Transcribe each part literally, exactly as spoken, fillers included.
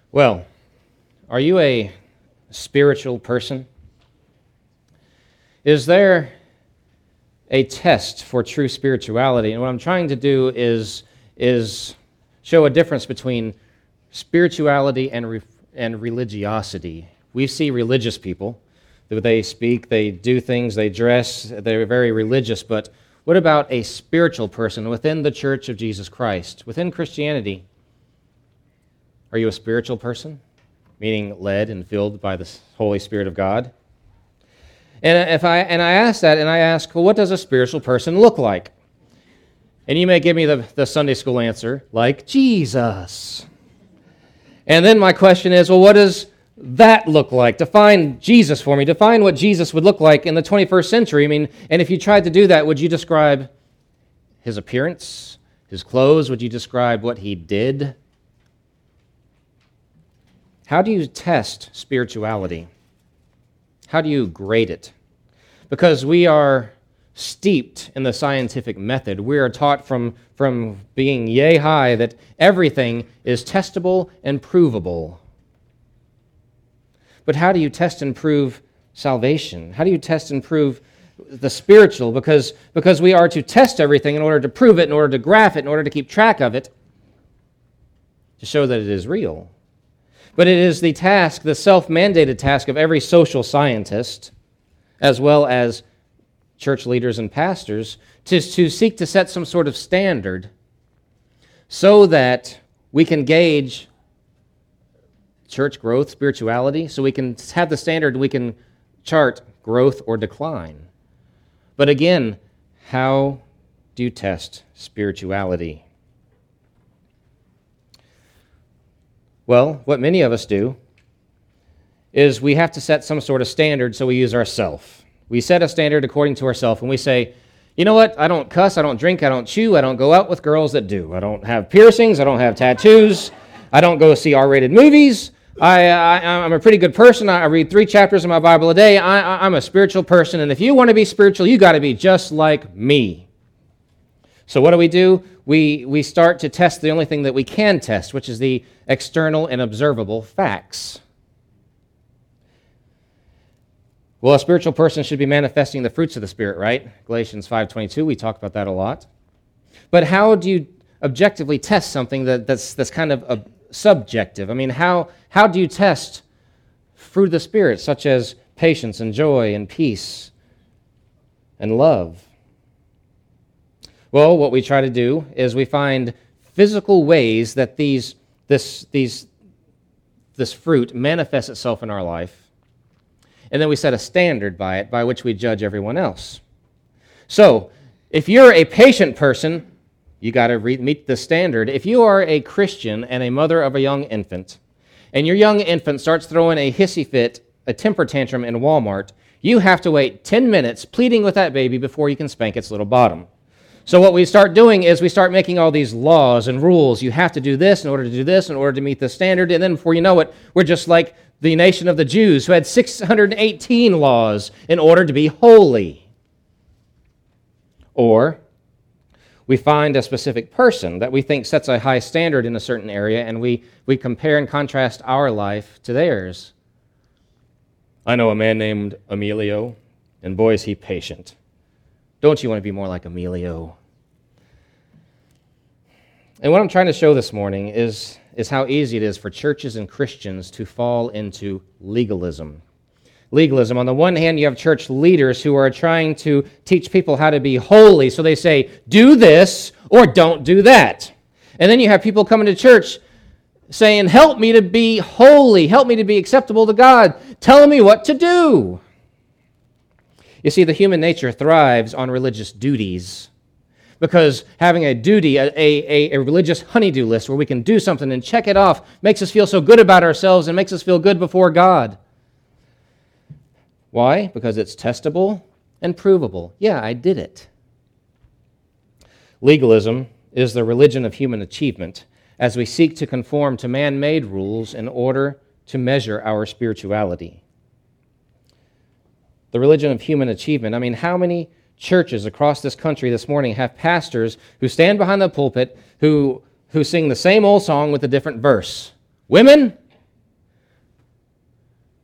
Well, are you a spiritual person? Is there a test for true spirituality? And what I'm trying to do is, is show a difference between spirituality and, re- and religiosity. We see religious people. They speak, they do things, they dress, they're very religious, but what about a spiritual person within the Church of Jesus Christ, within Christianity? Are you a spiritual person, meaning led and filled by the Holy Spirit of God? And if I and I ask that, and I ask, well, what does a spiritual person look like? And you may give me the, the Sunday school answer, like Jesus. And then my question is, well, what does that look like? Define Jesus for me. Define what Jesus would look like in the twenty-first century. I mean, and if you tried to do that, would you describe his appearance, his clothes? Would you describe what he did? How do you test spirituality? How do you grade it? Because we are steeped in the scientific method. We are taught from, from being yay high that everything is testable and provable. But how do you test and prove salvation? How do you test and prove the spiritual? Because, because we are to test everything in order to prove it, in order to graph it, in order to keep track of it, to show that it is real. But it is the task, the self-mandated task of every social scientist, as well as church leaders and pastors, to, to seek to set some sort of standard so that we can gauge church growth, spirituality, so we can have the standard, we can chart growth or decline. But again, how do you test spirituality? Well, what many of us do is we have to set some sort of standard, so we use ourself. We set a standard according to ourself, and we say, you know what, I don't cuss, I don't drink, I don't chew, I don't go out with girls that do. I don't have piercings, I don't have tattoos, I don't go see R-rated movies. I, I, I'm a pretty good person. I read three chapters of my Bible a day. I, I'm a spiritual person, and if you want to be spiritual, you got to be just like me. So what do we do? We, we start to test the only thing that we can test, which is the external and observable facts. Well, a spiritual person should be manifesting the fruits of the Spirit, right? Galatians five twenty-two, we talk about that a lot. But how do you objectively test something that, that's, that's kind of a subjective? I mean, how, how do you test fruit of the Spirit, such as patience and joy and peace and love? Well, what we try to do is we find physical ways that these this these this fruit manifests itself in our life, and then we set a standard by it by which we judge everyone else. So, if you're a patient person, you got to re- meet the standard. If you are a Christian and a mother of a young infant, and your young infant starts throwing a hissy fit, a temper tantrum in Walmart, you have to wait ten minutes pleading with that baby before you can spank its little bottom. So what we start doing is we start making all these laws and rules. You have to do this in order to do this in order to meet the standard. And then before you know it, we're just like the nation of the Jews who had six hundred eighteen laws in order to be holy. Or we find a specific person that we think sets a high standard in a certain area, and we, we compare and contrast our life to theirs. I know a man named Emilio, and boy is he patient. Don't you want to be more like Emilio? And what I'm trying to show this morning is, is how easy it is for churches and Christians to fall into legalism. Legalism. On the one hand, you have church leaders who are trying to teach people how to be holy. So they say, do this or don't do that. And then you have people coming to church saying, help me to be holy. Help me to be acceptable to God. Telling me what to do. You see, the human nature thrives on religious duties, because having a duty, a, a, a religious honey-do list where we can do something and check it off, makes us feel so good about ourselves and makes us feel good before God. Why? Because it's testable and provable. Yeah, I did it. Legalism is the religion of human achievement as we seek to conform to man-made rules in order to measure our spirituality. The religion of human achievement. I mean, how many churches across this country this morning have pastors who stand behind the pulpit who, who sing the same old song with a different verse? Women,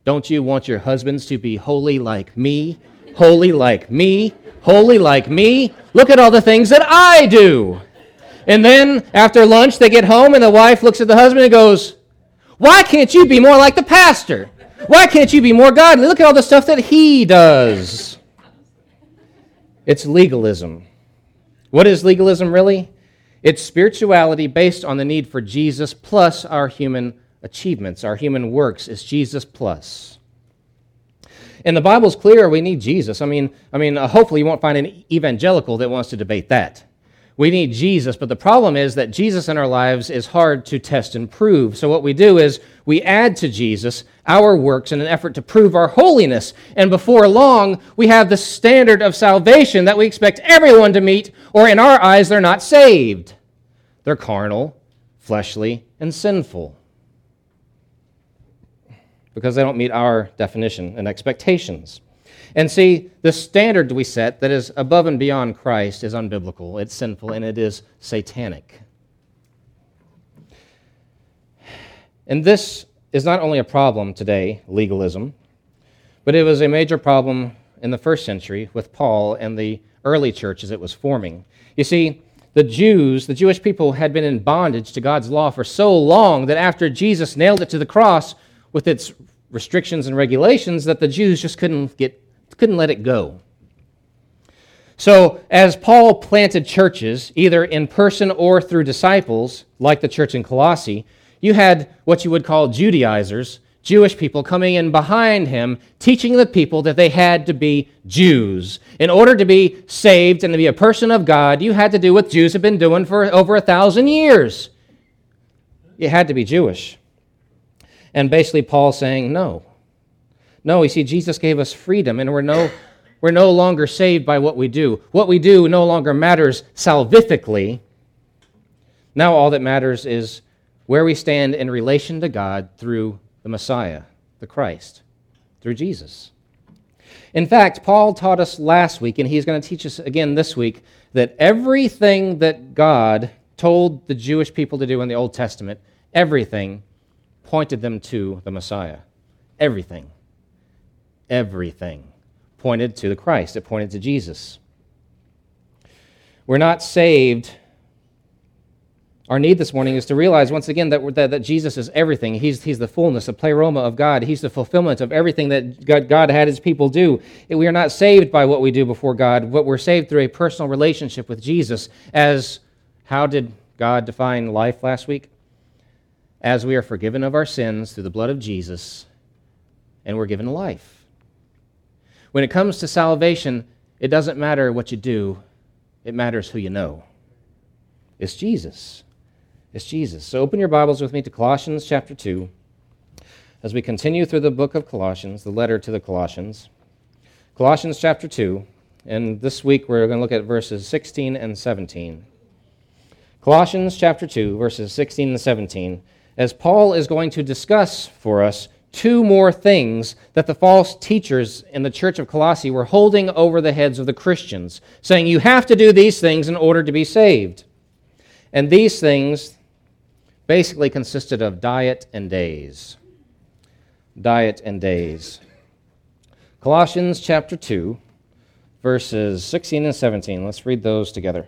Don't you want your husbands to be holy like me? Holy like me? Holy like me? Look at all the things that I do. And then after lunch, they get home and the wife looks at the husband and goes, why can't you be more like the pastor? Why can't you be more godly? Look at all the stuff that he does. It's legalism. What is legalism really? It's spirituality based on the need for Jesus plus our human achievements, our human works. It's Jesus plus. And the Bible's clear we need Jesus. I mean, I mean, uh, hopefully you won't find an evangelical that wants to debate that. We need Jesus, but the problem is that Jesus in our lives is hard to test and prove. So what we do is we add to Jesus our works in an effort to prove our holiness. And before long, we have the standard of salvation that we expect everyone to meet, or in our eyes, they're not saved. They're carnal, fleshly, and sinful because they don't meet our definition and expectations. And see, the standard we set that is above and beyond Christ is unbiblical, it's sinful, and it is satanic. And this is not only a problem today, legalism, but it was a major problem in the first century with Paul and the early church as it was forming. You see, the Jews, the Jewish people, had been in bondage to God's law for so long that after Jesus nailed it to the cross with its restrictions and regulations, that the Jews just couldn't get couldn't let it go. So as Paul planted churches, either in person or through disciples, like the church in Colossae, you had what you would call Judaizers, Jewish people coming in behind him, teaching the people that they had to be Jews. In order to be saved and to be a person of God, you had to do what Jews have been doing for over a thousand years. You had to be Jewish. And basically Paul's saying, no. No, you see, Jesus gave us freedom, and we're no, we're no longer saved by what we do. What we do no longer matters salvifically. Now all that matters is where we stand in relation to God through the Messiah, the Christ, through Jesus. In fact, Paul taught us last week, and he's going to teach us again this week, that everything that God told the Jewish people to do in the Old Testament, everything pointed them to the Messiah. Everything. Everything pointed to the Christ. It pointed to Jesus. We're not saved. Our need this morning is to realize once again that, that, that Jesus is everything. He's, he's the fullness, the pleroma of God. He's the fulfillment of everything that God, God had his people do. We are not saved by what we do before God, but we're saved through a personal relationship with Jesus. As, how did God define life last week? As we are forgiven of our sins through the blood of Jesus, and we're given life. When it comes to salvation, it doesn't matter what you do. It matters who you know. It's Jesus. It's Jesus. So open your Bibles with me to Colossians chapter two. As we continue through the book of Colossians, the letter to the Colossians. Colossians chapter two, and this week we're going to look at verses sixteen and seventeen. Colossians chapter two, verses sixteen and seventeen, as Paul is going to discuss for us two more things that the false teachers in the church of Colossae were holding over the heads of the Christians, saying you have to do these things in order to be saved. And these things basically consisted of diet and days. Diet and days. Colossians chapter two, verses sixteen and seventeen. Let's read those together.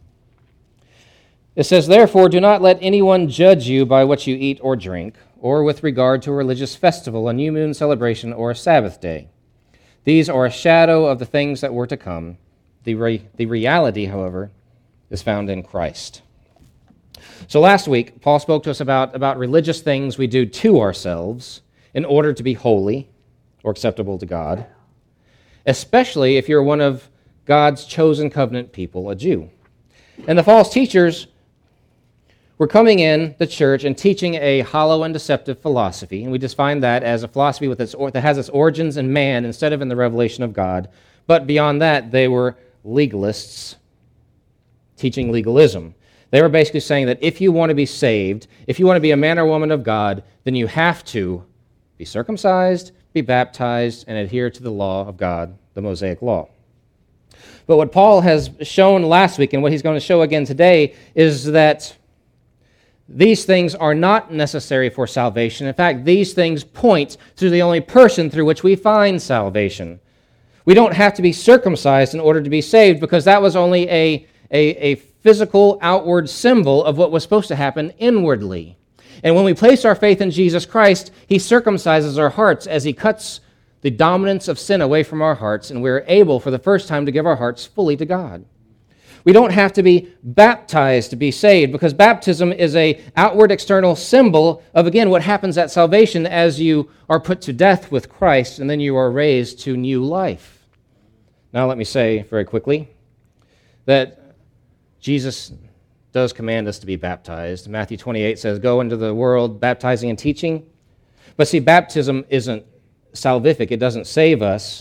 It says, therefore, do not let anyone judge you by what you eat or drink, or with regard to a religious festival, a new moon celebration, or a Sabbath day. These are a shadow of the things that were to come. The, re- the reality, however, is found in Christ. So last week, Paul spoke to us about, about religious things we do to ourselves in order to be holy or acceptable to God, especially if you're one of God's chosen covenant people, a Jew. And the false teachers were coming in the church and teaching a hollow and deceptive philosophy, and we define that as a philosophy with its, that has its origins in man instead of in the revelation of God. But beyond that, they were legalists teaching legalism. They were basically saying that if you want to be saved, if you want to be a man or woman of God, then you have to be circumcised, be baptized, and adhere to the law of God, the Mosaic law. But what Paul has shown last week and what he's going to show again today is that these things are not necessary for salvation. In fact, these things point to the only person through which we find salvation. We don't have to be circumcised in order to be saved, because that was only a, a, a physical outward symbol of what was supposed to happen inwardly. And when we place our faith in Jesus Christ, He circumcises our hearts as He cuts the dominance of sin away from our hearts, and we're able for the first time to give our hearts fully to God. We don't have to be baptized to be saved, because baptism is an outward external symbol of, again, what happens at salvation as you are put to death with Christ and then you are raised to new life. Now let me say very quickly that Jesus does command us to be baptized. Matthew twenty-eight says, "Go into the world baptizing and teaching." But see, baptism isn't salvific. It doesn't save us.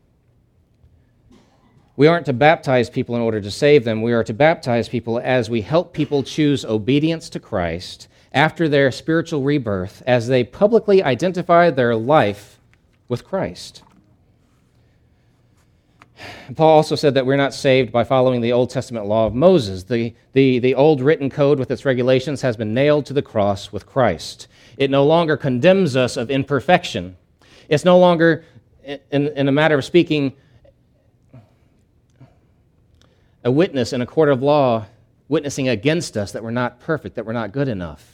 We aren't to baptize people in order to save them. We are to baptize people as we help people choose obedience to Christ after their spiritual rebirth, as they publicly identify their life with Christ. Paul also said that we're not saved by following the Old Testament law of Moses. The, the, the old written code with its regulations has been nailed to the cross with Christ. It no longer condemns us of imperfection. It's no longer, in, in a matter of speaking, a witness in a court of law witnessing against us that we're not perfect, that we're not good enough.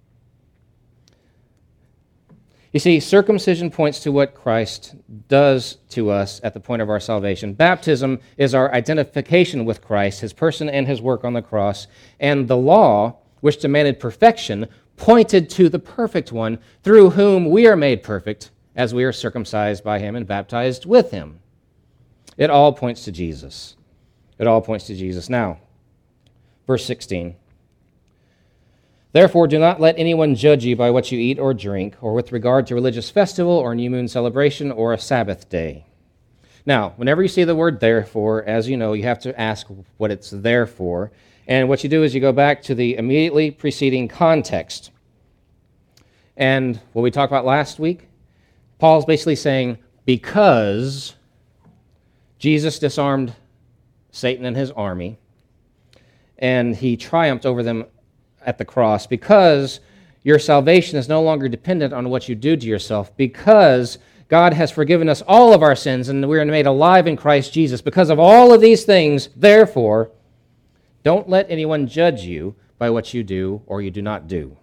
You see, circumcision points to what Christ does to us at the point of our salvation. Baptism is our identification with Christ, His person and His work on the cross. And the law, which demanded perfection, pointed to the perfect one, through whom we are made perfect as we are circumcised by Him and baptized with Him. It all points to Jesus. It all points to Jesus. Now, verse sixteen. "Therefore, do not let anyone judge you by what you eat or drink, or with regard to religious festival, or new moon celebration, or a Sabbath day." Now, whenever you see the word therefore, as you know, you have to ask what it's there for. And what you do is you go back to the immediately preceding context. And what we talked about last week, Paul's basically saying, because Jesus disarmed Satan and his army, and He triumphed over them at the cross, because your salvation is no longer dependent on what you do to yourself, because God has forgiven us all of our sins and we are made alive in Christ Jesus. Because of all of these things, therefore, don't let anyone judge you by what you do or you do not do.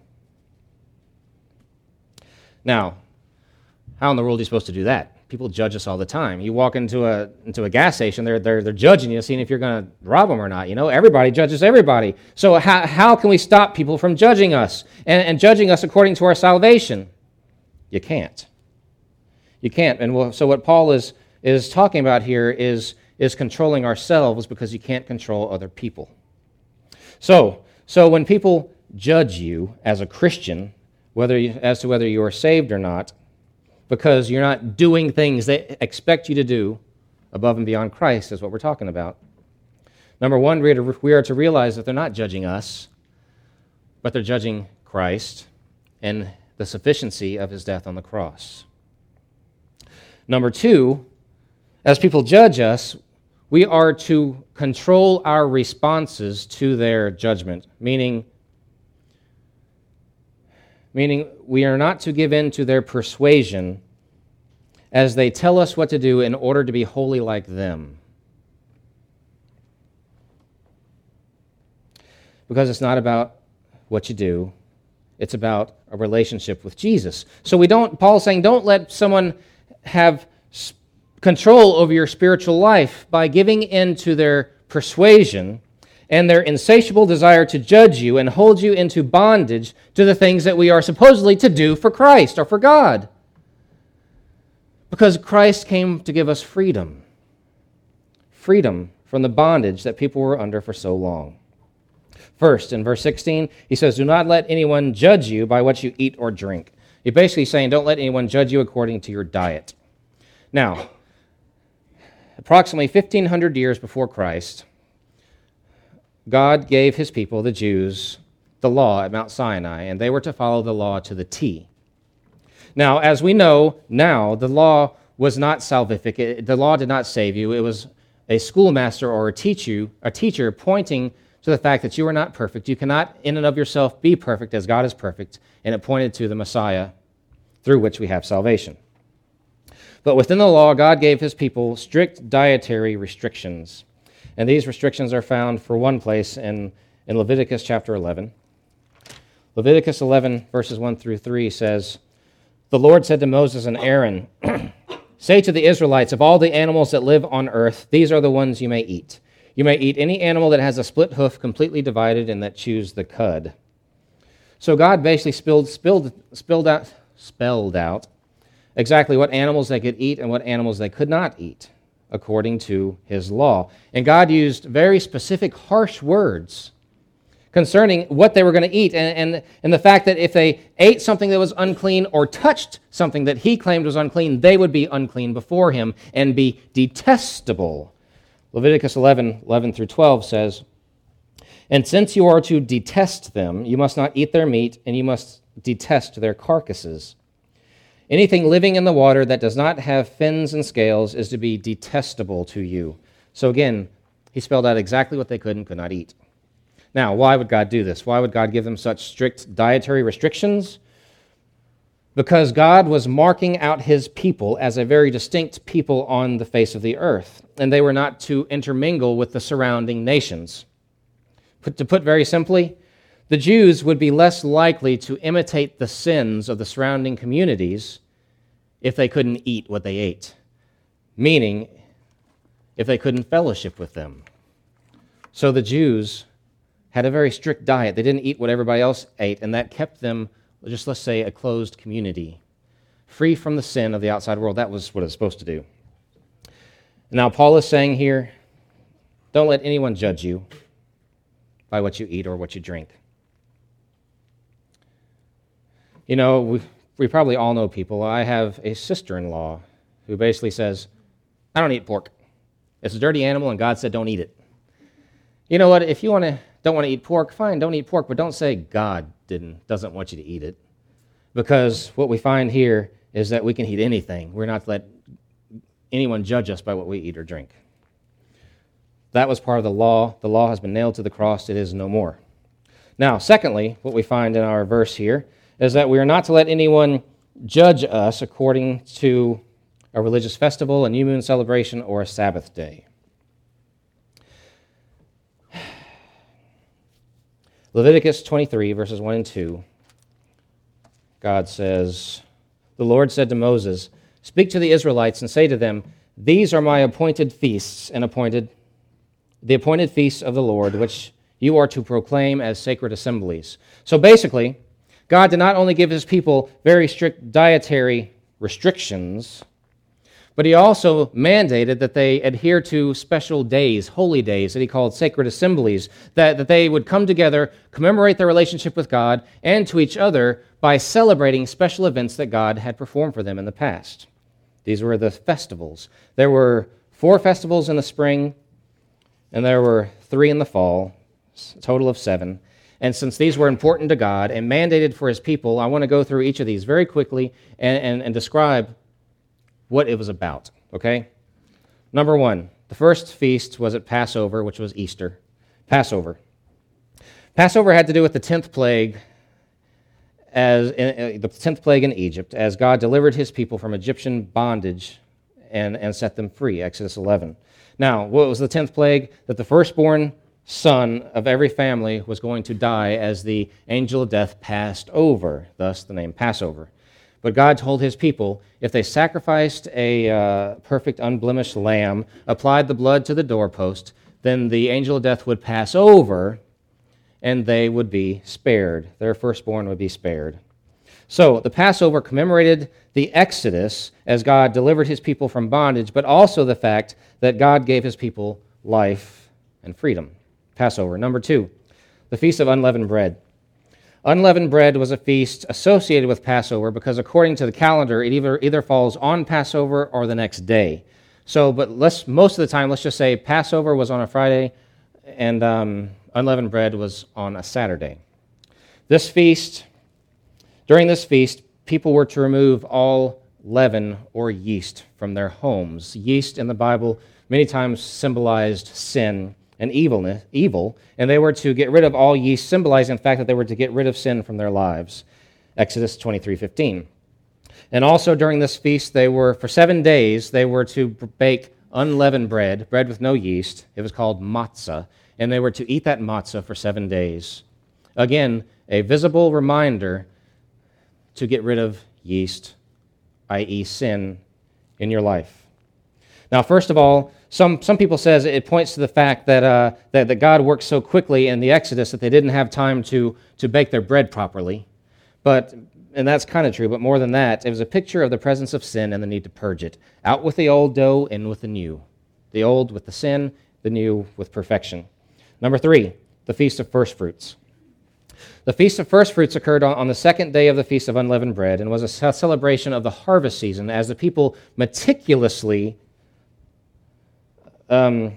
Now, how in the world are you supposed to do that? People judge us all the time. You walk into a into a gas station, they're they're they're judging you, seeing if you're going to rob them or not. You know, everybody judges everybody. So how how can we stop people from judging us and, and judging us according to our salvation? You can't. You can't. And we'll, so what Paul is is talking about here is is controlling ourselves, because you can't control other people. So so when people judge you as a Christian, whether you, as to whether you are saved or not, because you're not doing things they expect you to do above and beyond Christ, is what we're talking about. Number one, we are, to, we are to realize that they're not judging us, but they're judging Christ and the sufficiency of His death on the cross. Number two, as people judge us, we are to control our responses to their judgment, meaning meaning we are not to give in to their persuasion as they tell us what to do in order to be holy like them. Because it's not about what you do, it's about a relationship with Jesus. So we don't, Paul's saying, don't let someone have control over your spiritual life by giving in to their persuasion and their insatiable desire to judge you and hold you into bondage to the things that we are supposedly to do for Christ or for God. Because Christ came to give us freedom. Freedom from the bondage that people were under for so long. First, in verse sixteen, he says, "Do not let anyone judge you by what you eat or drink." He's basically saying, don't let anyone judge you according to your diet. Now, approximately fifteen hundred years before Christ, God gave His people, the Jews, the law at Mount Sinai, and they were to follow the law to the T. Now, as we know now, the law was not salvific. It, the law did not save you. It was a schoolmaster or a teacher, a teacher pointing to the fact that you are not perfect. You cannot, in and of yourself, be perfect as God is perfect, and it pointed to the Messiah through which we have salvation. But within the law, God gave his people strict dietary restrictions. And these restrictions are found for one place in, in Leviticus chapter eleven. Leviticus eleven, verses one through three says, "The Lord said to Moses and Aaron, say to the Israelites, of all the animals that live on earth, these are the ones you may eat. You may eat any animal that has a split hoof completely divided and that chews the cud." So God basically spilled, spilled, spilled out, spelled out exactly what animals they could eat and what animals they could not eat, according to his law. And God used very specific, harsh words concerning what they were going to eat, and, and, and the fact that if they ate something that was unclean or touched something that he claimed was unclean, they would be unclean before him and be detestable. Leviticus eleven, eleven through twelve says, "And since you are to detest them, you must not eat their meat, and you must detest their carcasses. Anything living in the water that does not have fins and scales is to be detestable to you." So again, he spelled out exactly what they could and could not eat. Now, why would God do this? Why would God give them such strict dietary restrictions? Because God was marking out his people as a very distinct people on the face of the earth, and they were not to intermingle with the surrounding nations. Put, to put very simply, the Jews would be less likely to imitate the sins of the surrounding communities if they couldn't eat what they ate, meaning if they couldn't fellowship with them. So the Jews had a very strict diet. They didn't eat what everybody else ate, and that kept them, just let's say, a closed community, free from the sin of the outside world. That was what it's supposed to do. Now, Paul is saying here, don't let anyone judge you by what you eat or what you drink. You know, we, we probably all know people. I have a sister-in-law who basically says, I don't eat pork. It's a dirty animal, and God said don't eat it. You know what? If you want to don't want to eat pork, fine, don't eat pork, but don't say God didn't doesn't want you to eat it. Because what we find here is that we can eat anything. We're not to let anyone judge us by what we eat or drink. That was part of the law. The law has been nailed to the cross. It is no more. Now, secondly, what we find in our verse here is that we are not to let anyone judge us according to a religious festival, a new moon celebration, or a Sabbath day. Leviticus twenty-three, verses one and two, God says, "The Lord said to Moses, speak to the Israelites and say to them, these are my appointed feasts and appointed, the appointed feasts of the Lord, which you are to proclaim as sacred assemblies." So basically, God did not only give his people very strict dietary restrictions, but he also mandated that they adhere to special days, holy days, that he called sacred assemblies, that, that they would come together, commemorate their relationship with God and to each other by celebrating special events that God had performed for them in the past. These were the festivals. There were four festivals in the spring, and there were three in the fall, a total of seven. And since these were important to God and mandated for his people, I want to go through each of these very quickly and, and, and describe what it was about, okay? Number one, the first feast was at Passover, which was Easter. Passover. Passover had to do with the tenth plague, as uh, the tenth plague in Egypt, as God delivered his people from Egyptian bondage and, and set them free, Exodus eleven. Now, what was the tenth plague? That the firstborn son of every family was going to die as the angel of death passed over, thus the name Passover. But God told his people, if they sacrificed a uh, perfect, unblemished lamb, applied the blood to the doorpost, then the angel of death would pass over, and they would be spared. Their firstborn would be spared. So the Passover commemorated the Exodus as God delivered his people from bondage, but also the fact that God gave his people life and freedom. Passover. Number two, the Feast of Unleavened Bread. Unleavened bread was a feast associated with Passover because according to the calendar, it either, either falls on Passover or the next day. So, but let's most of the time, let's just say Passover was on a Friday and um, unleavened bread was on a Saturday. This feast, during this feast, people were to remove all leaven or yeast from their homes. Yeast in the Bible many times symbolized sin and evilness, evil, and they were to get rid of all yeast, symbolizing the fact that they were to get rid of sin from their lives. Exodus twenty-three fifteen. And also during this feast, they were, for seven days, they were to bake unleavened bread, bread with no yeast. It was called matzah, and they were to eat that matzah for seven days. Again, a visible reminder to get rid of yeast, that is sin, in your life. Now, first of all, some, some people says it points to the fact that, uh, that, that God worked so quickly in the Exodus that they didn't have time to, to bake their bread properly. But, and that's kind of true, but more than that, it was a picture of the presence of sin and the need to purge it. Out with the old dough, in with the new. The old with the sin, the new with perfection. Number three, the Feast of First Fruits. The Feast of First Fruits occurred on, on the second day of the Feast of Unleavened Bread and was a celebration of the harvest season as the people meticulously um,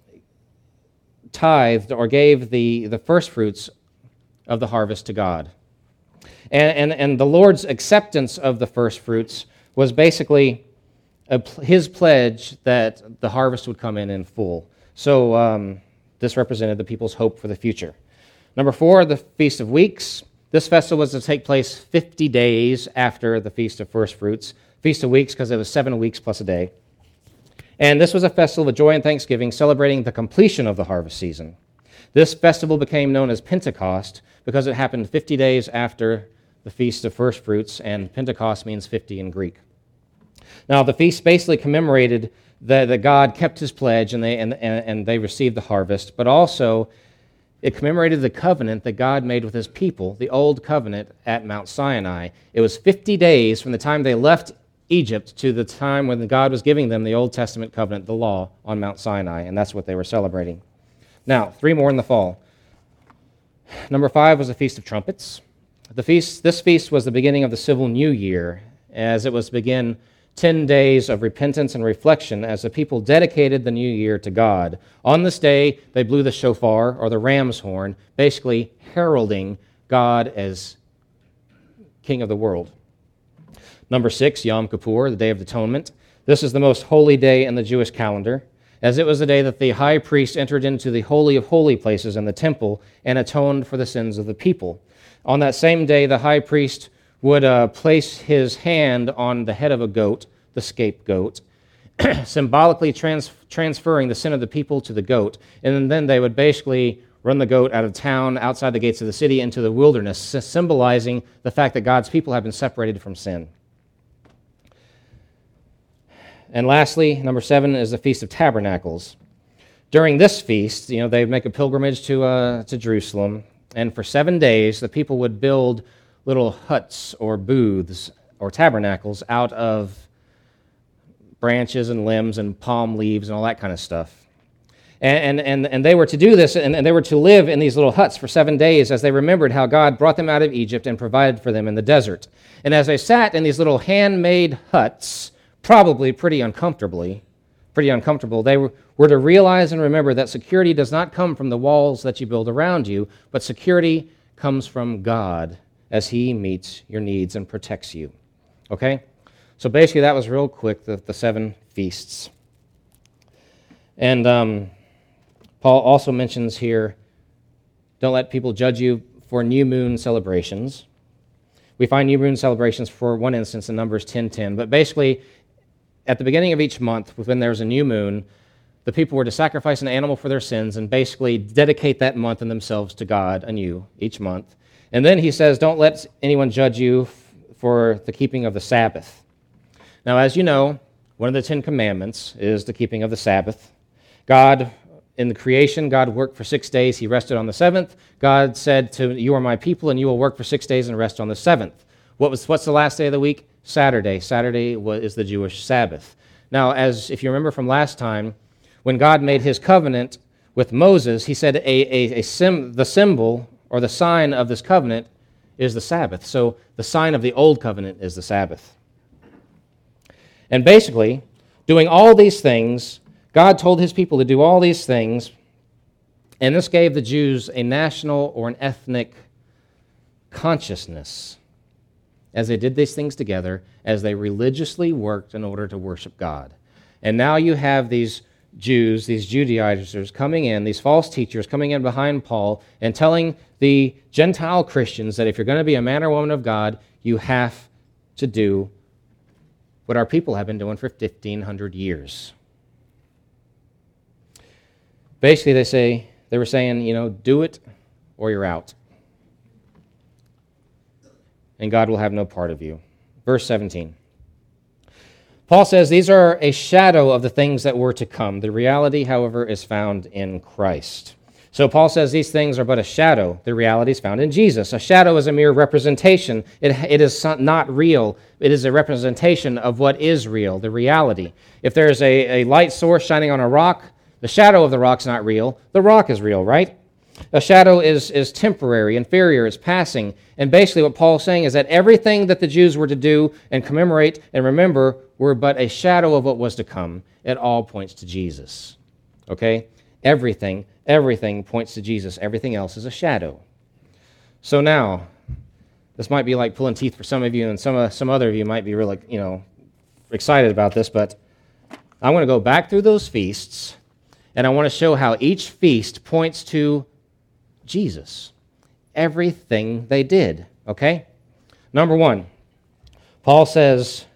tithed or gave the, the first fruits of the harvest to God. And, and, and the Lord's acceptance of the first fruits was basically a, his pledge that the harvest would come in in full. So um, this represented the people's hope for the future. Number four, the Feast of Weeks. This festival was to take place fifty days after the Feast of First Fruits. Feast of Weeks because it was seven weeks plus a day. And this was a festival of joy and thanksgiving celebrating the completion of the harvest season. This festival became known as Pentecost because it happened fifty days after the Feast of First Fruits, and Pentecost means fifty in Greek. Now, the feast basically commemorated that, that God kept his pledge and they, and, and, and they received the harvest, but also it commemorated the covenant that God made with his people, the old covenant at Mount Sinai. It was fifty days from the time they left Egypt to the time when God was giving them the Old Testament covenant, the law, on Mount Sinai, and that's what they were celebrating. Now, three more in the fall. Number five was the Feast of Trumpets. The feast, this feast was the beginning of the civil new year, as it was to begin ten days of repentance and reflection as the people dedicated the new year to God. On this day, they blew the shofar, or the ram's horn, basically heralding God as King of the world. Number six, Yom Kippur, the Day of Atonement. This is the most holy day in the Jewish calendar, as it was the day that the high priest entered into the Holy of Holy Places in the temple and atoned for the sins of the people. On that same day, the high priest would uh, place his hand on the head of a goat, the scapegoat, symbolically trans- transferring the sin of the people to the goat, and then they would basically run the goat out of town, outside the gates of the city, into the wilderness, symbolizing the fact that God's people have been separated from sin. And lastly, number seven is the Feast of Tabernacles. During this feast, you know, they make a pilgrimage to uh, to Jerusalem, and for seven days, the people would build little huts or booths or tabernacles out of branches and limbs and palm leaves and all that kind of stuff. And, and, and they were to do this, and, and they were to live in these little huts for seven days as they remembered how God brought them out of Egypt and provided for them in the desert. And as they sat in these little handmade huts, probably pretty uncomfortably, pretty uncomfortable, they were, were to realize and remember that security does not come from the walls that you build around you, but security comes from God as he meets your needs and protects you. Okay? So basically that was real quick, the, the seven feasts. And um, Paul also mentions here, don't let people judge you for new moon celebrations. We find new moon celebrations for one instance in Numbers ten ten, but basically at the beginning of each month, when there's a new moon, the people were to sacrifice an animal for their sins and basically dedicate that month and themselves to God anew each month. And then he says, don't let anyone judge you for the keeping of the Sabbath. Now, as you know, one of the Ten Commandments is the keeping of the Sabbath. God, in the creation, God worked for six days. He rested on the seventh. God said to, you are my people, and you will work for six days and rest on the seventh. What was, what's the last day of the week? Saturday. Saturday is the Jewish Sabbath. Now, as if you remember from last time, when God made his covenant with Moses, he said a, a, a sim, the symbol or the sign of this covenant is the Sabbath. So the sign of the old covenant is the Sabbath. And basically, doing all these things, God told his people to do all these things, and this gave the Jews a national or an ethnic consciousness as they did these things together, as they religiously worked in order to worship God. And now you have these Jews, these Judaizers coming in, these false teachers coming in behind Paul and telling the Gentile Christians that if you're going to be a man or woman of God, you have to do what our people have been doing for fifteen hundred years. Basically, they say they were saying, you know, do it or you're out. And God will have no part of you. Verse seventeen. Paul says these are a shadow of the things that were to come. The reality, however, is found in Christ. So Paul says these things are but a shadow. The reality is found in Jesus. A shadow is a mere representation. It, it is not real. It is a representation of what is real, the reality. If there's a, a light source shining on a rock, the shadow of the rock's not real. The rock is real, right? A shadow is, is temporary, inferior, it's passing. And basically what Paul's saying is that everything that the Jews were to do and commemorate and remember were but a shadow of what was to come. It all points to Jesus. Okay? Everything, everything points to Jesus. Everything else is a shadow. So now, this might be like pulling teeth for some of you, and some, uh, some other of you might be really, you know, excited about this, but I'm going to go back through those feasts, and I want to show how each feast points to Jesus. Everything they did, okay? Number one, Paul says,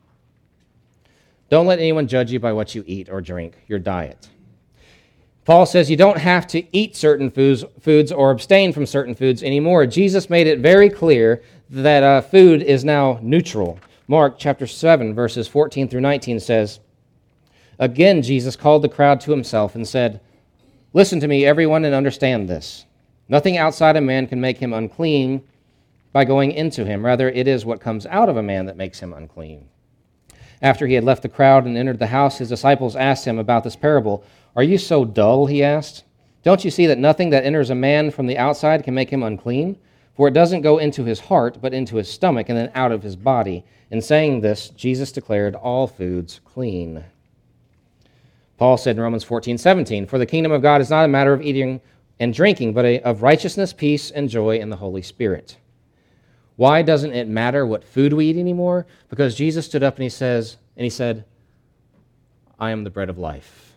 don't let anyone judge you by what you eat or drink, your diet. Paul says you don't have to eat certain foods, foods or abstain from certain foods anymore. Jesus made it very clear that uh, food is now neutral. Mark chapter seven, verses fourteen through nineteen says, again, Jesus called the crowd to himself and said, listen to me, everyone, and understand this. Nothing outside a man can make him unclean by going into him. Rather, it is what comes out of a man that makes him unclean. After he had left the crowd and entered the house, his disciples asked him about this parable. Are you so dull, he asked. Don't you see that nothing that enters a man from the outside can make him unclean? For it doesn't go into his heart, but into his stomach, and then out of his body. In saying this, Jesus declared all foods clean. Paul said in Romans fourteen seventeen, for the kingdom of God is not a matter of eating and drinking, but a, of righteousness, peace, and joy in the Holy Spirit. Why doesn't it matter what food we eat anymore? Because Jesus stood up and he says, and he said, I am the bread of life.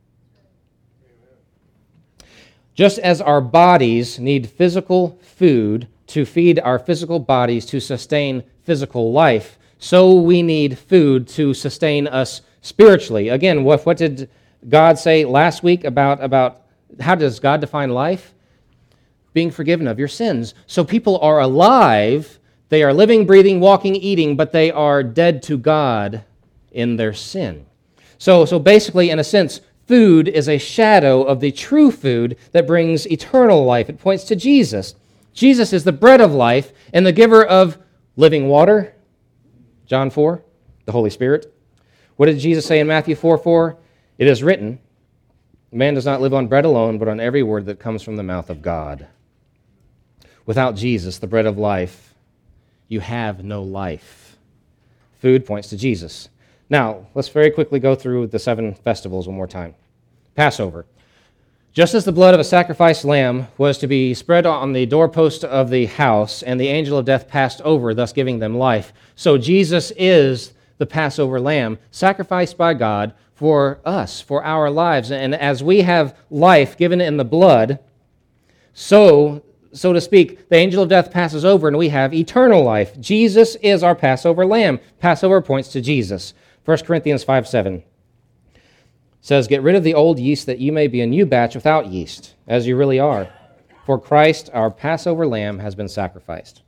Just as our bodies need physical food to feed our physical bodies to sustain physical life, so we need food to sustain us spiritually. Again, what, what did God say last week about, about how does God define life? Being forgiven of your sins. So people are alive, they are living, breathing, walking, eating, but they are dead to God in their sin. So, so basically, in a sense, food is a shadow of the true food that brings eternal life. It points to Jesus. Jesus is the bread of life and the giver of living water. John four, the Holy Spirit. What did Jesus say in Matthew four four? It is written, man does not live on bread alone, but on every word that comes from the mouth of God. Without Jesus, the bread of life, you have no life. Food points to Jesus. Now, let's very quickly go through the seven festivals one more time. Passover. Just as the blood of a sacrificed lamb was to be spread on the doorpost of the house, and the angel of death passed over, thus giving them life, so Jesus is the Passover lamb, sacrificed by God for us, for our lives. And as we have life given in the blood, so, so to speak, the angel of death passes over and we have eternal life. Jesus is our Passover lamb. Passover points to Jesus. First Corinthians five seven says, get rid of the old yeast that you may be a new batch without yeast, as you really are. For Christ, our Passover lamb, has been sacrificed.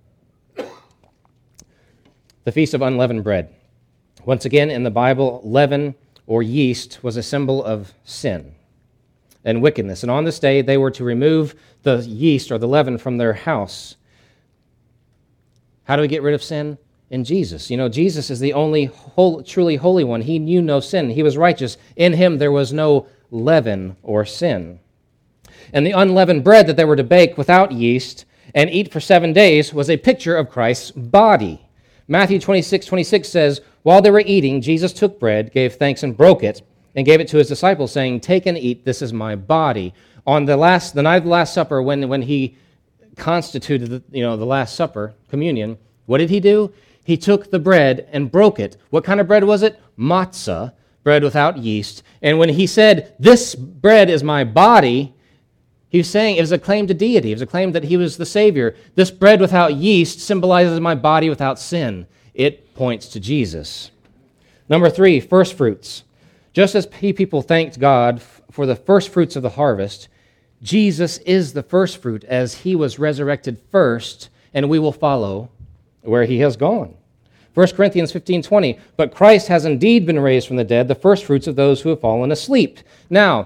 The Feast of Unleavened Bread. Once again, in the Bible, leaven or yeast was a symbol of sin and wickedness. And on this day, they were to remove the yeast or the leaven from their house. How do we get rid of sin? In Jesus. You know, Jesus is the only whole, truly holy one. He knew no sin. He was righteous. In him there was no leaven or sin. And the unleavened bread that they were to bake without yeast and eat for seven days was a picture of Christ's body. Matthew twenty-six twenty-six says, while they were eating, Jesus took bread, gave thanks, and broke it, and gave it to his disciples, saying, take and eat, this is my body. On the last, the night of the Last Supper, when, when he constituted the, you know, the Last Supper, communion, what did he do? He took the bread and broke it. What kind of bread was it? Matzah. bread without yeast. And when he said, this bread is my body, he was saying it was a claim to deity. It was a claim that he was the Savior. This bread without yeast symbolizes my body without sin. It points to Jesus. Number three, first fruits. Just as people thanked God for the first fruits of the harvest, Jesus is the first fruit as he was resurrected first, and we will follow where he has gone. First Corinthians fifteen twenty, but Christ has indeed been raised from the dead, the first fruits of those who have fallen asleep. Now,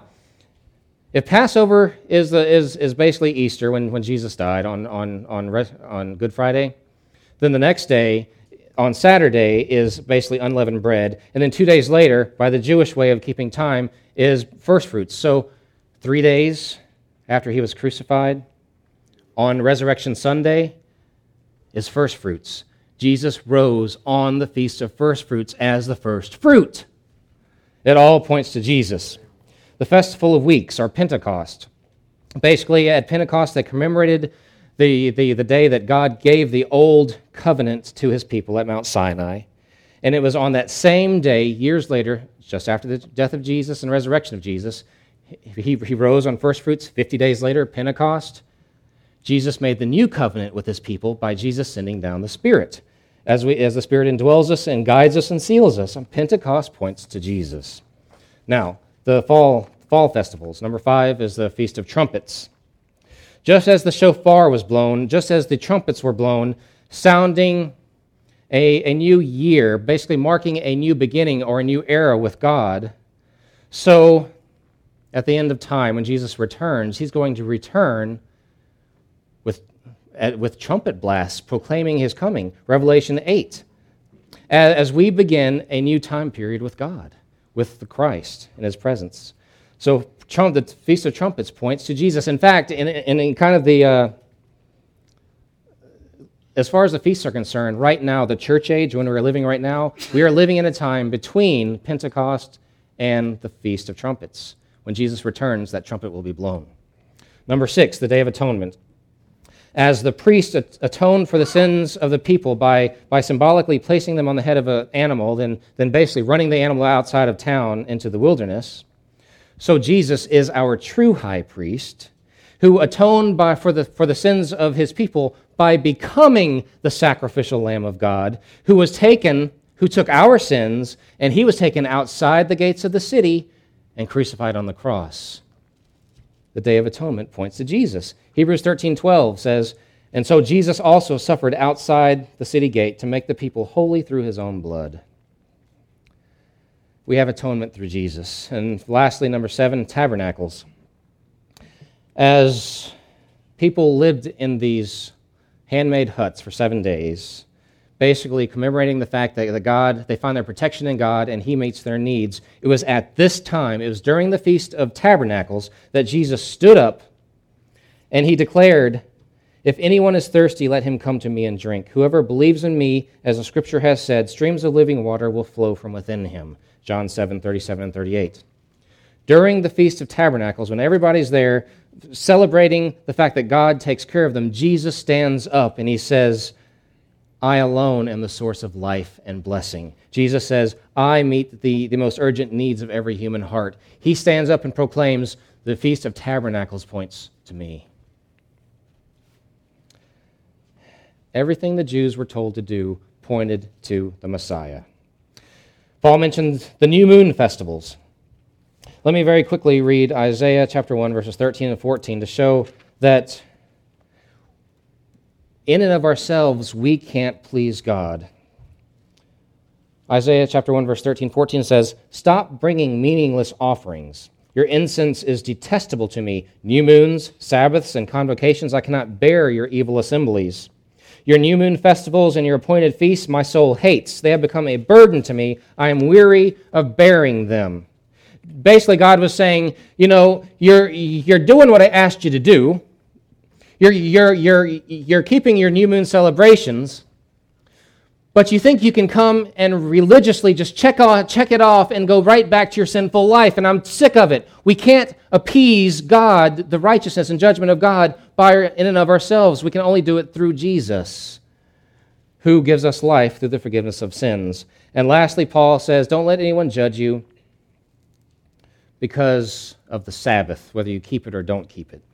if Passover is the, is is basically Easter, when, when Jesus died on on on on Good Friday, then the next day, on Saturday, is basically unleavened bread, and then two days later, by the Jewish way of keeping time, is first fruits. So three days after he was crucified, on Resurrection Sunday, is first fruits. Jesus rose on the Feast of First Fruits as the first fruit. It all points to Jesus. The Festival of Weeks, or Pentecost. Basically, at Pentecost, they commemorated the, the, the day that God gave the old covenant to his people at Mount Sinai. And it was on that same day, years later, just after the death of Jesus and resurrection of Jesus, he, he rose on first fruits. fifty days later, Pentecost, Jesus made the new covenant with his people by Jesus sending down the Spirit. As, we, as the Spirit indwells us and guides us and seals us, and Pentecost points to Jesus. Now, the fall, fall festivals. Number five is the Feast of Trumpets. Just as the shofar was blown, just as the trumpets were blown, sounding a, a new year, basically marking a new beginning or a new era with God, so at the end of time, when Jesus returns, he's going to return with, with trumpet blasts proclaiming his coming. Revelation eight. As we begin a new time period with God, with the Christ in his presence. So the Feast of Trumpets points to Jesus. In fact, in, in, in kind of the, uh, as far as the feasts are concerned, right now, the church age, when we're living right now, we are living in a time between Pentecost and the Feast of Trumpets. When Jesus returns, that trumpet will be blown. Number six, the Day of Atonement. As the priest atoned for the sins of the people by, by symbolically placing them on the head of an animal, then, then basically running the animal outside of town into the wilderness, so Jesus is our true high priest who atoned by, for, the, for the sins of his people by becoming the sacrificial Lamb of God, who was taken, who took our sins, and he was taken outside the gates of the city and crucified on the cross. The Day of Atonement points to Jesus. Hebrews thirteen twelve says, and so Jesus also suffered outside the city gate to make the people holy through his own blood. We have atonement through Jesus. And lastly, number seven, tabernacles. As people lived in these handmade huts for seven days, basically commemorating the fact that the God, they find their protection in God and he meets their needs. It was at this time, it was during the Feast of Tabernacles, that Jesus stood up and he declared, if anyone is thirsty, let him come to me and drink. Whoever believes in me, as the scripture has said, streams of living water will flow from within him. John seven thirty-seven and thirty-eight. During the Feast of Tabernacles, when everybody's there celebrating the fact that God takes care of them, Jesus stands up and he says, I alone am the source of life and blessing. Jesus says, I meet the, the most urgent needs of every human heart. He stands up and proclaims, the Feast of Tabernacles points to me. Everything the Jews were told to do pointed to the Messiah. Paul mentioned the new moon festivals. Let me very quickly read Isaiah chapter one, verses thirteen and fourteen to show that in and of ourselves, we can't please God. Isaiah chapter one, verse thirteen, fourteen says, stop bringing meaningless offerings. Your incense is detestable to me. New moons, Sabbaths, and convocations, I cannot bear your evil assemblies. Your new moon festivals and your appointed feasts my soul hates. They have become a burden to me. I am weary of bearing them. Basically, God was saying, you know, you're you're doing what I asked you to do. You're you're you're you're keeping your new moon celebrations, but you think you can come and religiously just check off, check it off and go right back to your sinful life, and I'm sick of it. We can't appease God, the righteousness and judgment of God, by in and of ourselves. We can only do it through Jesus, who gives us life through the forgiveness of sins. And lastly, Paul says, don't let anyone judge you because of the Sabbath, whether you keep it or don't keep it.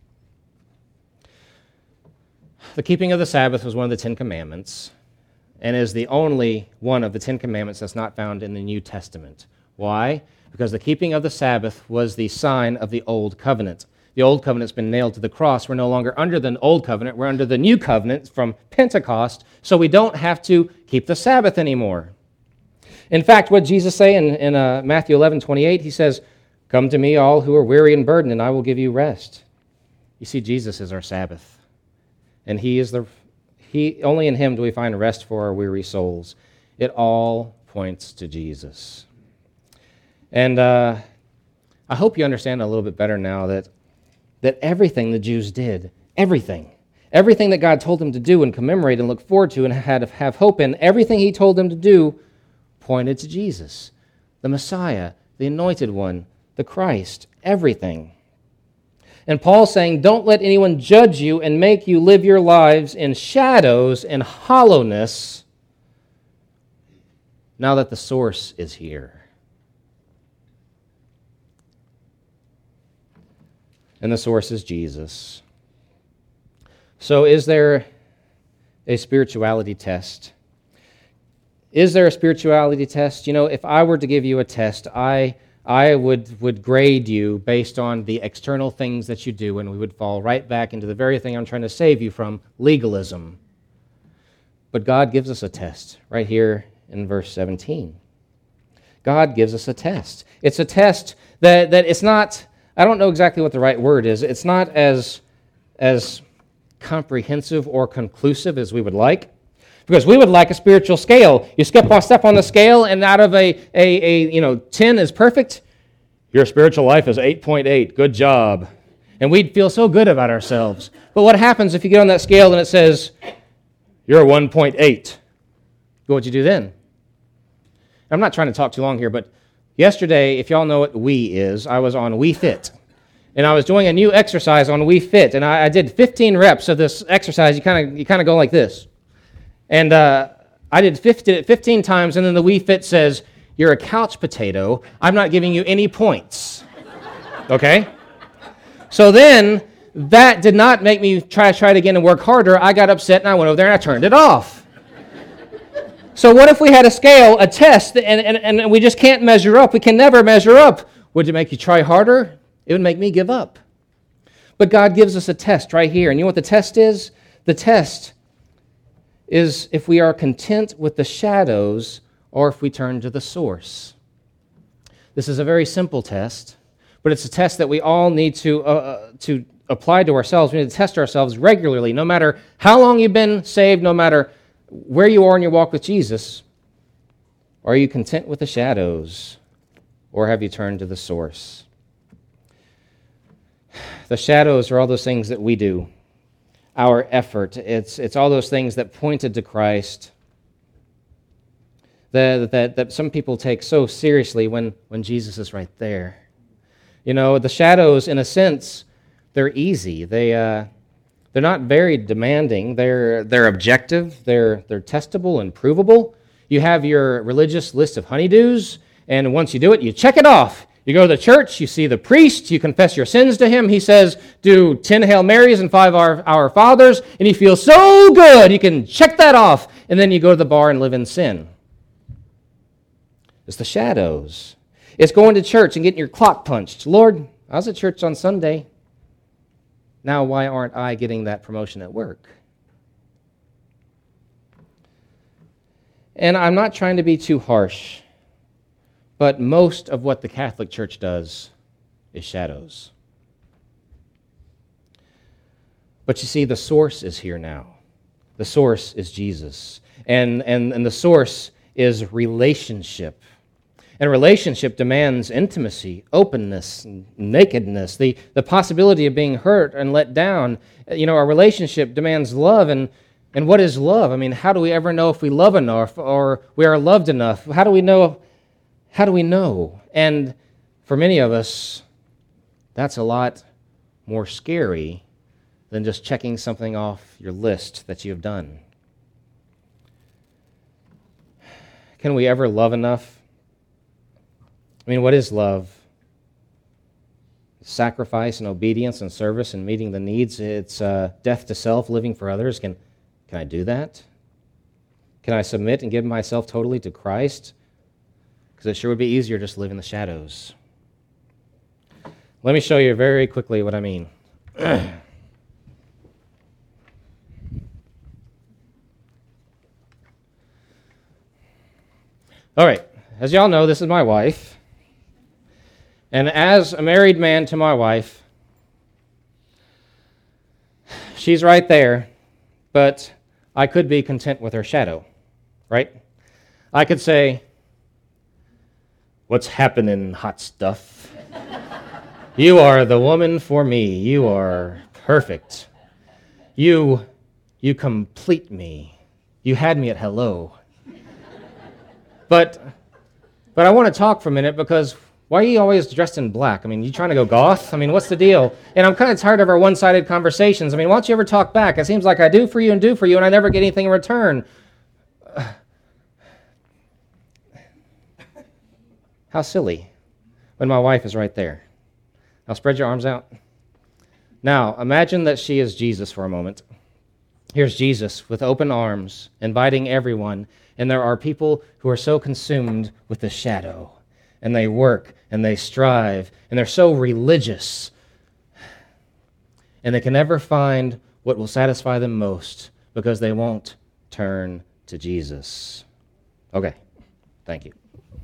The keeping of the Sabbath was one of the Ten Commandments, and is the only one of the Ten Commandments that's not found in the New Testament. Why? Because the keeping of the Sabbath was the sign of the Old Covenant. The Old Covenant's been nailed to the cross. We're no longer under the Old Covenant. We're under the New Covenant from Pentecost, so we don't have to keep the Sabbath anymore. In fact, what did Jesus say in, in uh, Matthew eleven twenty-eight? He says, "Come to me, all who are weary and burdened, and I will give you rest." You see, Jesus is our Sabbath. And he is the he only in him do we find rest for our weary souls. It all points to Jesus. And uh, I hope you understand a little bit better now that that everything the Jews did, everything, everything that God told them to do and commemorate and look forward to and had have hope in, everything he told them to do pointed to Jesus, the Messiah, the Anointed One, the Christ, everything. And Paul's saying, don't let anyone judge you and make you live your lives in shadows and hollowness now that the source is here. And the source is Jesus. So is there a spirituality test? Is there a spirituality test? You know, if I were to give you a test, I I would, would grade you based on the external things that you do, and we would fall right back into the very thing I'm trying to save you from, legalism. But God gives us a test right here in verse seventeen. God gives us a test. It's a test that, that it's not, I don't know exactly what the right word is. It's not as, as comprehensive or conclusive as we would like. Because we would like a spiritual scale. You step on, step on the scale, and out of a, a, a, you know, ten is perfect, your spiritual life is eight point eight. Good job. And we'd feel so good about ourselves. But what happens if you get on that scale and it says, you're a one point eight? What would you do then? I'm not trying to talk too long here, but yesterday, if y'all know what Wii is, I was on Wii Fit. And I was doing a new exercise on Wii Fit, and I, I did fifteen reps of this exercise. You kind of you kind of go like this. And uh, I did fifteen times, and then the Wii Fit says, you're a couch potato. I'm not giving you any points. Okay? So then, that did not make me try, try it again and work harder. I got upset, and I went over there, and I turned it off. So what if we had a scale, a test, and, and, and we just can't measure up? We can never measure up. Would it make you try harder? It would make me give up. But God gives us a test right here. And you know what the test is? The test is if we are content with the shadows or if we turn to the source. This is a very simple test, but it's a test that we all need to, uh, to apply to ourselves. We need to test ourselves regularly, no matter how long you've been saved, no matter where you are in your walk with Jesus. Are you content with the shadows, or have you turned to the source? The shadows are all those things that we do. Our effort. It's it's all those things that pointed to Christ that, that, that some people take so seriously when, when Jesus is right there. You know, the shadows, in a sense, they're easy. They, uh, they're not very demanding. They're, they're objective. They're, they're testable and provable. You have your religious list of honeydews, and once you do it, you check it off. You go to the church, you see the priest, you confess your sins to him. He says, do ten Hail Marys and five Our, Our Fathers, and you feel so good, you can check that off. And then you go to the bar and live in sin. It's the shadows. It's going to church and getting your clock punched. Lord, I was at church on Sunday. Now why aren't I getting that promotion at work? And I'm not trying to be too harsh, but most of what the Catholic Church does is shadows. But you see, the source is here now. The source is Jesus. And, and, and the source is relationship. And relationship demands intimacy, openness, nakedness, the, the possibility of being hurt and let down. You know, our relationship demands love. And, and what is love? I mean, how do we ever know if we love enough or we are loved enough? How do we know? How do we know? And for many of us, that's a lot more scary than just checking something off your list that you have done. Can we ever love enough? I mean, what is love? sacrifice and obedience and service and meeting the needs. It's uh, death to self, living for others. Can, can I do that? Can I submit and give myself totally to Christ? Because it sure would be easier just to live in the shadows. Let me show you very quickly what I mean. All right, as y'all know, this is my wife. And as a married man to my wife, she's right there, but I could be content with her shadow, right? I could say, "What's happening, hot stuff? You are the woman for me. You are perfect. You, you complete me. You had me at hello." But, but I want to talk for a minute because why are you always dressed in black? I mean, you trying to go goth? I mean, what's the deal? And I'm kind of tired of our one-sided conversations. I mean, why don't you ever talk back? It seems like I do for you and do for you, and I never get anything in return. How silly when my wife is right there. Now spread your arms out. Now, imagine that she is Jesus for a moment. Here's Jesus with open arms, inviting everyone, and there are people who are so consumed with the shadow, and they work, and they strive, and they're so religious, and they can never find what will satisfy them most because they won't turn to Jesus. Okay, thank you.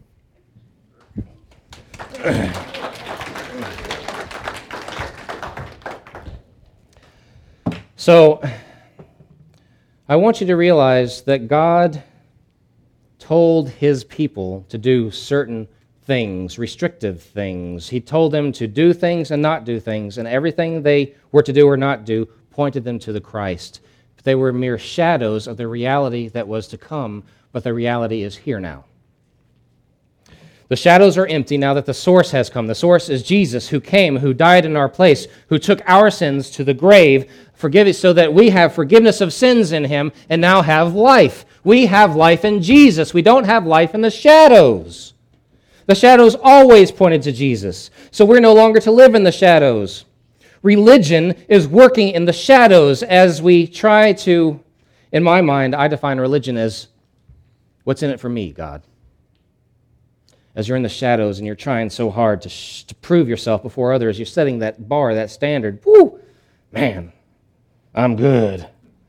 So, I want you to realize that God told his people to do certain things, restrictive things. He told them to do things and not do things, and everything they were to do or not do pointed them to the Christ. But they were mere shadows of the reality that was to come, but the reality is here now. The shadows are empty now that the source has come. The source is Jesus, who came, who died in our place, who took our sins to the grave, forgive it so that we have forgiveness of sins in him and now have life. We have life in Jesus. We don't have life in the shadows. The shadows always pointed to Jesus, so we're no longer to live in the shadows. Religion is working in the shadows as we try to, in my mind, I define religion as, what's in it for me, God? As you're in the shadows and you're trying so hard to, sh- to prove yourself before others, you're setting that bar, that standard. Woo! Man, I'm good.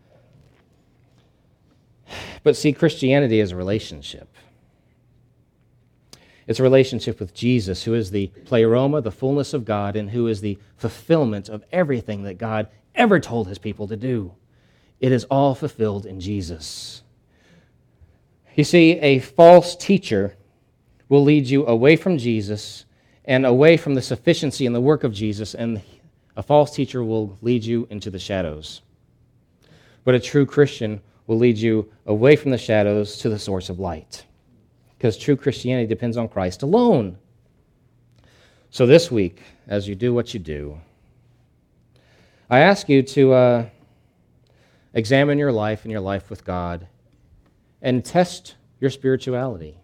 But see, Christianity is a relationship. It's a relationship with Jesus, who is the pleroma, the fullness of God, and who is the fulfillment of everything that God ever told his people to do. It is all fulfilled in Jesus. You see, a false teacher will lead you away from Jesus and away from the sufficiency and the work of Jesus, and a false teacher will lead you into the shadows. But a true Christian will lead you away from the shadows to the source of light, because true Christianity depends on Christ alone. So this week, as you do what you do, I ask you to uh, examine your life and your life with God and test your spirituality.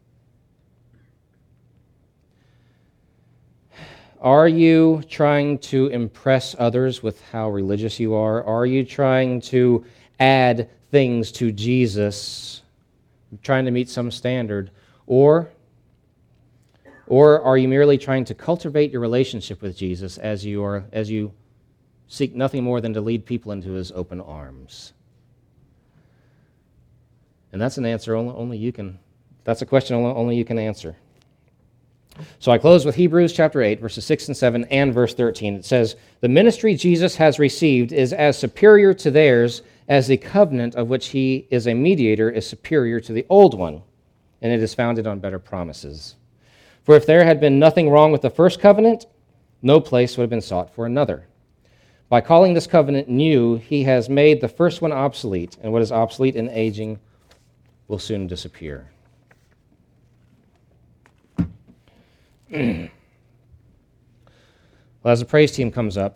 Are you trying to impress others with how religious you are? Are you trying to add things to Jesus, trying to meet some standard? Or, or are you merely trying to cultivate your relationship with Jesus as you are, as you seek nothing more than to lead people into his open arms? And that's an answer only, only you can, that's a question only, only you can answer. So I close with Hebrews chapter eight, verses six and seven, and verse thirteen. It says, "The ministry Jesus has received is as superior to theirs as the covenant of which he is a mediator is superior to the old one, and it is founded on better promises. For if there had been nothing wrong with the first covenant, no place would have been sought for another. By calling this covenant new, he has made the first one obsolete, and what is obsolete and aging will soon disappear." Well, as the praise team comes up,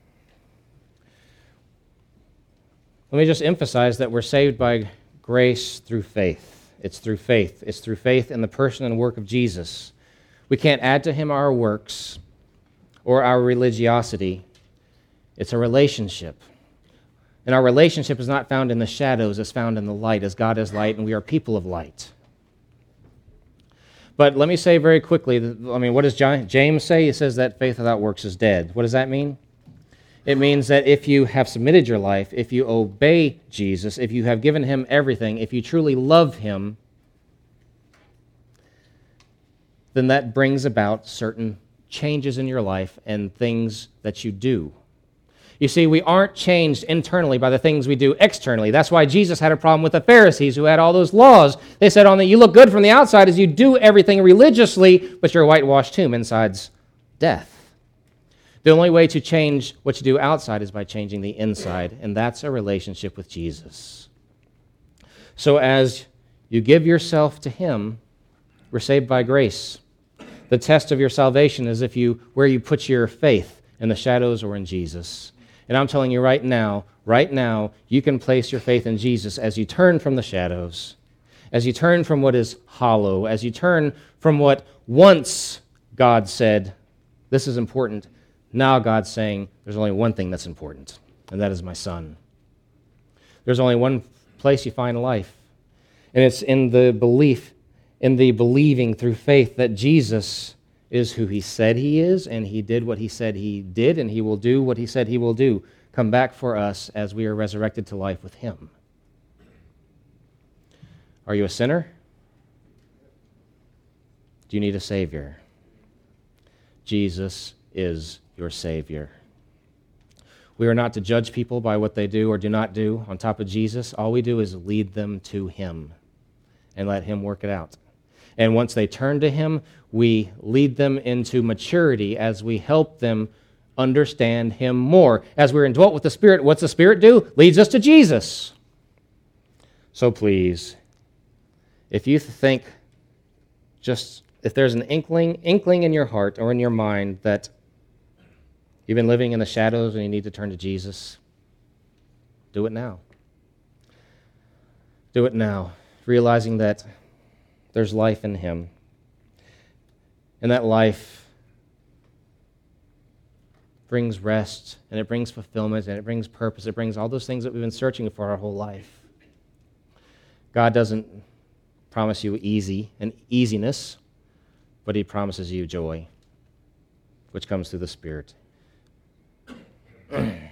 let me just emphasize that we're saved by grace through faith. It's through faith. It's through faith in the person and work of Jesus. We can't add to him our works. or our religiosity. It's a relationship. And our relationship is not found in the shadows, it's found in the light, as God is light and we are people of light. But let me say very quickly, I mean, what does James say? He says that faith without works is dead. What does that mean? It means that if you have submitted your life, if you obey Jesus, if you have given him everything, if you truly love him, then that brings about certain changes in your life and things that you do. You see, we aren't changed internally by the things we do externally. That's why Jesus had a problem with the Pharisees who had all those laws. They said, on the, you look good from the outside as you do everything religiously, but you're a whitewashed tomb. Inside's death. The only way to change what you do outside is by changing the inside, and that's a relationship with Jesus. So as you give yourself to him, we're saved by grace. The test of your salvation is if you where you put your faith, in the shadows or in Jesus. And I'm telling you right now, right now, you can place your faith in Jesus as you turn from the shadows, as you turn from what is hollow, as you turn from what once God said, this is important. Now God's saying, there's only one thing that's important, and that is my son. There's only one place you find life, and it's in the belief, in the believing through faith that Jesus is who he said he is, and he did what he said he did, and he will do what he said he will do, come back for us as we are resurrected to life with him. Are you a sinner? Do you need a Savior? Jesus is your Savior. We are not to judge people by what they do or do not do on top of Jesus. All we do is lead them to him and let him work it out. And once they turn to him, we lead them into maturity as we help them understand him more. As we're indwelt with the Spirit, what's the Spirit do? Leads us to Jesus. So please, if you think just, if there's an inkling, inkling in your heart or in your mind that you've been living in the shadows and you need to turn to Jesus, do it now. Do it now, realizing that there's life in him. And that life brings rest, and it brings fulfillment, and it brings purpose. It brings all those things that we've been searching for our whole life. God doesn't promise you easy and easiness, but he promises you joy, which comes through the Spirit.